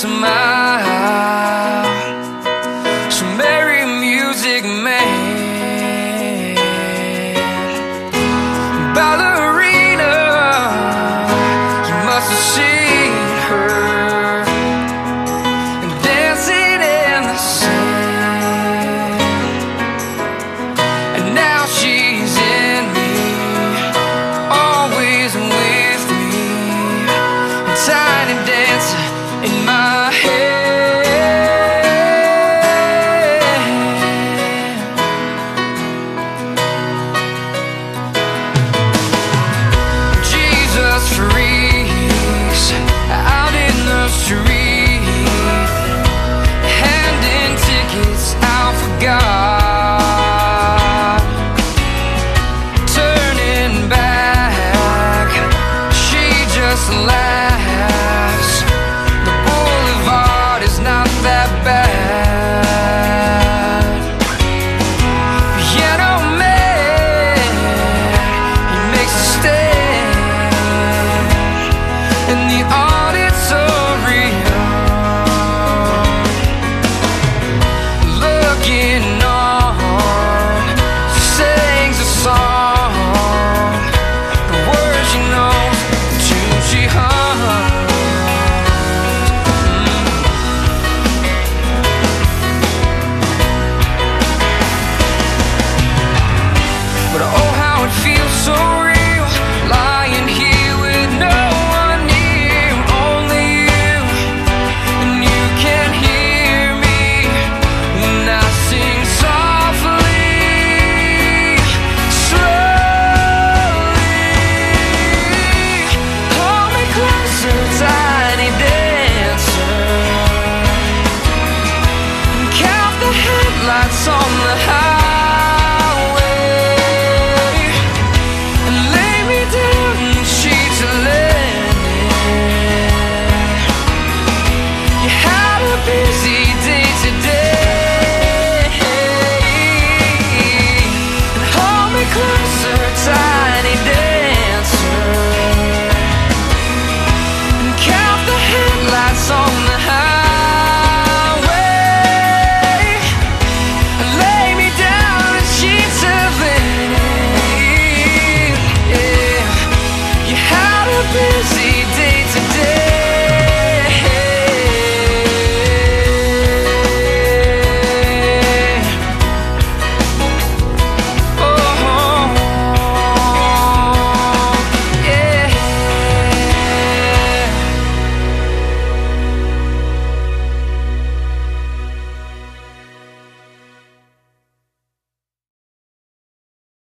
smile. So merry music man, ballerina, you must have seen her dancing in the sand. And now she's in me, always with me, a tiny dancer in my head. Jesus freaks out in the street, handing tickets out for God. Turning back, she just laughs. The boulevard is not that bad. Piano man, he makes a stand in the auditorium, looking on, sings a song, the words she knows, the tune she hums. But oh, how it feels so real, lying here with no one near, only you, and you can hear me when I sing softly, slowly. Hold me closer, tiny dancer, and count the headlights on the highway, and lay me down in sheets of linen. You had to be